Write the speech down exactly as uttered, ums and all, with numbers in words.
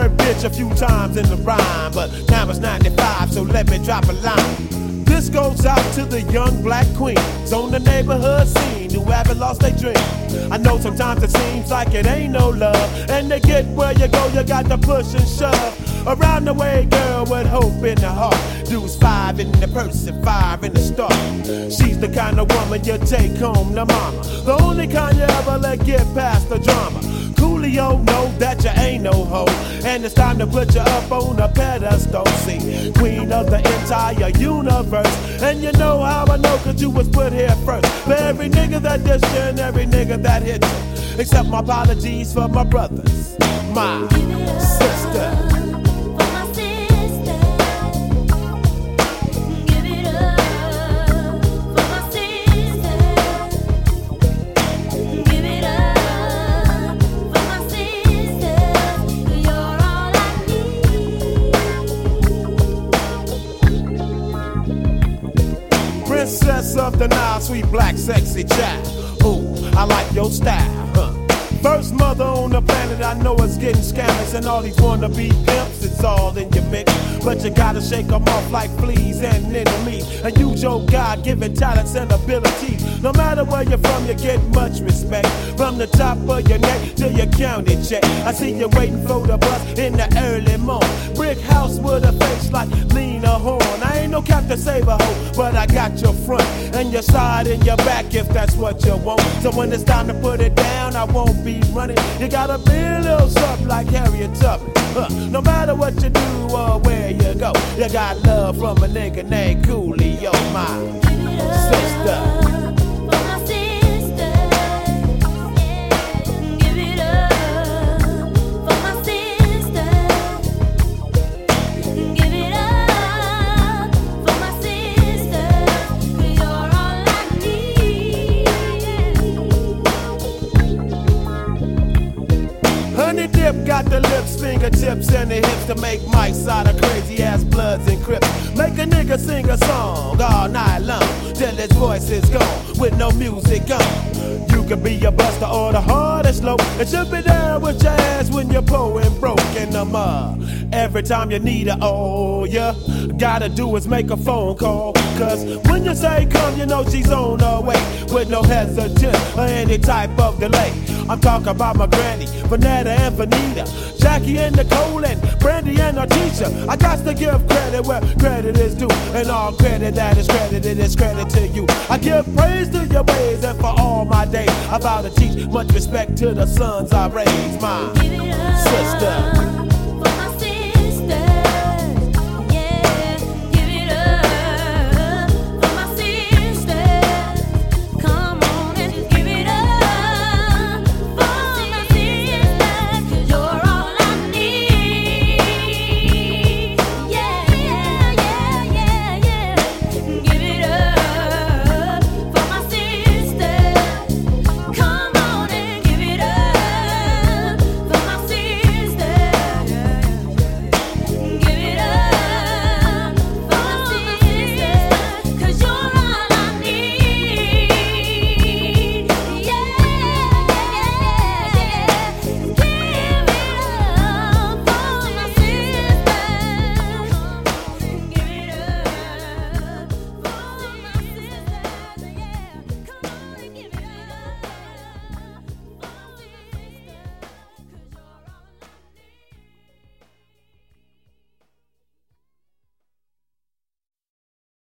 word bitch a few times in the rhyme, but now it's ninety-five, so let me drop a line. This goes out to the young black queens on the neighborhood scene who haven't lost their dream. I know sometimes it seems like it ain't no love, and to get where you go, you got to push and shove. Around the way, girl, with hope in the heart. Deuce five in the purse and five in the start. She's the kind of woman you take home to mama, the only kind you ever let get past the drama. Coolio know that you ain't no hoe, and it's time to put you up on a pedestal. See, queen of the entire universe, and you know how I know, cause you was put here first. For every nigga that dissed you and every nigga that hit you, except my apologies for my brothers, my sister. Princess of the Nile, sweet black sexy child. Ooh, I like your style, huh? First mother on the planet, I know it's getting scammers, and all these wannabe pimps, it's all in your mix. But you gotta shake them off like fleas and enemies, and use your God-given talents and abilities. No matter where you're from, you get much respect. From the top of your neck to your county check. I see you waiting for the bus in the early morning. Brick house with a face like Lena Horne. I ain't no Captain Save-A-Ho, but I got your front and your side and your back if that's what you want. So when it's time to put it down, I won't be running. You gotta be a little something like Harriet Tubman. Huh. No matter what you do or where you go, you got love from a nigga named Coolio, my sister. Honey Dip got the lips, fingertips, and the hips to make mice out of crazy ass Bloods and Crips. Make a nigga sing a song all night long till his voice is gone with no music on. You can be a buster or the hardest low, and she'll be there with your ass when you're poor and broke in the mud. Every time you need her, oh yeah, gotta do is make a phone call. Cause when you say come, you know she's on her way with no hesitation or any type of delay. I'm talking about my granny, Vanetta and Vanita, Jackie and Nicole and Brandy and Artisha. I got to give credit where credit is due, and all credit that is credited is credit to you. I give praise to your ways, and for all my days I vow to teach much respect to the sons I raised, my sister.